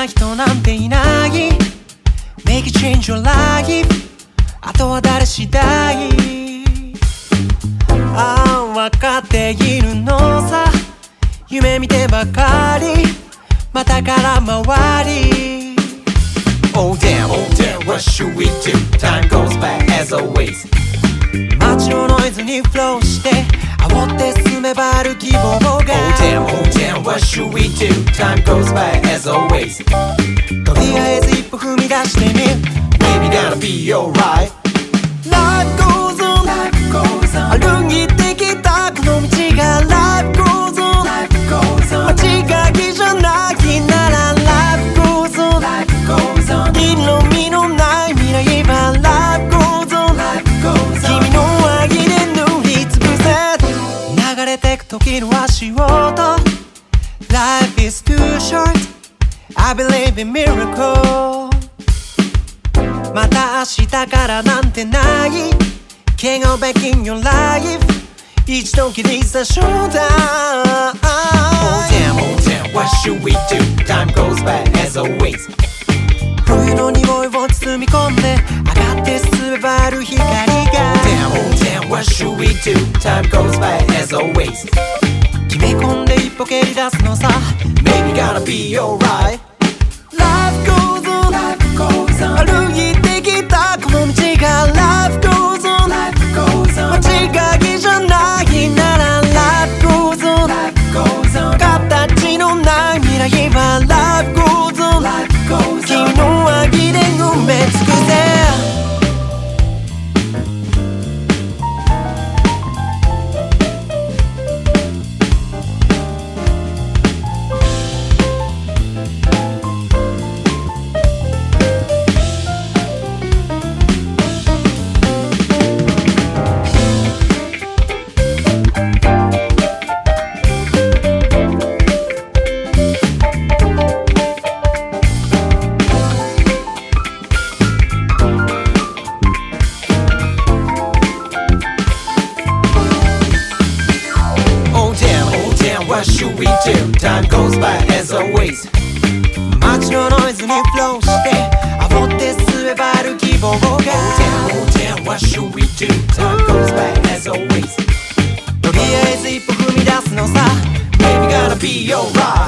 な人なんていない。 Make it change your life、 あとは誰次第。ああ分かっているのさ、夢見てばかりまた空回り。 Oh damn, oh damn, what should we do? Time goes by as always。 街のノイズにフローして煽って進めばある希望が Oh damn, oh damn, what should we do? Time goes by as always。 とりあえず一歩踏み出してみる。 Maybe gonna be alright。 Life goes on、 歩いてきたこの道が Life goes on、 間違いじゃないなら Life goes on、 色味のない未来は Life goes on、 君の愛で塗りつぶせ流れてく時の足音。 Life is too short、 I believe in miracle。 また明日からなんてない。 Can't go back in your life、 一度きりさショーダウン。 Oh damn, oh damn, what should we do? Time goes by as always。 冬の匂いを包み込んで上がって進めばある光が Oh damn, oh damn, what should we do? Time goes by as always。 決め込んで一歩蹴り出すのさ。 Maybe gonna be alright。 Life goes on、 歩いてきたこの道が Life goes on、 間違いじゃないなら Life goes on、 形のない未来は Life goes on、 君の愛で埋め尽くせ。 What should we do? Time goes by as always。 街のノイズにフローして煽って進めばある希望が Oh damn, oh damn, what should we do? Time goes by as always。 とりあえず一歩踏み出すのさ。 Maybe gonna be alright。